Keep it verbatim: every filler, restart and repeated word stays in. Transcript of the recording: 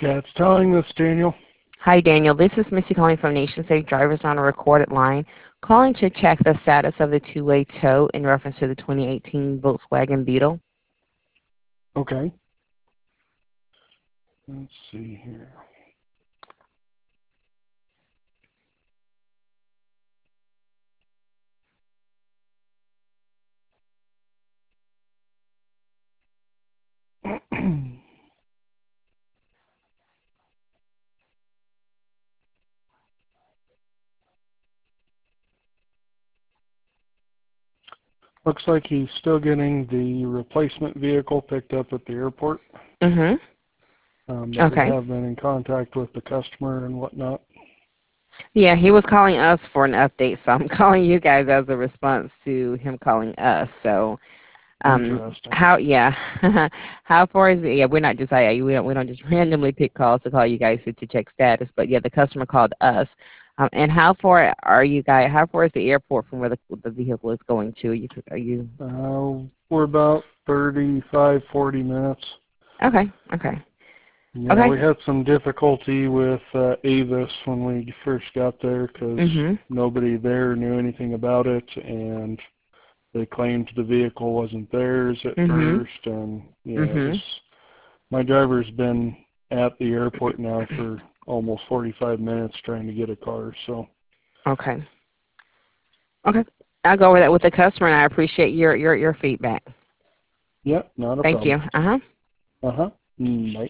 Stats Towing, this is Daniel. Hi, Daniel. This is Missy calling from Nation Safe Drivers on a recorded line, calling to check the status of the two-way tow in reference to the twenty eighteen Volkswagen Beetle. Okay. Let's see here. Looks like he's still getting the replacement vehicle picked up at the airport. Mm-hmm. Um, but Okay. we have been in contact with the customer and whatnot. Yeah, he was calling us for an update, so I'm calling you guys as a response to him calling us. So, um, Interesting. how? Yeah, how far is it? Yeah, we're not just I. We don't. We don't just randomly pick calls to call you guys to, to check status. But yeah, the customer called us. Um, and how far are you guys? How far is the airport from where the the vehicle is going to? Are you? Are you? Uh, we're about thirty-five, forty minutes. Okay. Okay. Yeah, Okay. we had some difficulty with uh, Avis when we first got there because Mhm. nobody there knew anything about it, and they claimed the vehicle wasn't theirs at Mhm. first, and yeah, it was. Mhm. My driver's been at the airport now for almost forty-five minutes trying to get a car, so. Okay. Okay. I'll go over that with the customer, and I appreciate your your your feedback. Yeah, not a Thank problem. you. Uh huh. Uh-huh. Mm, bye.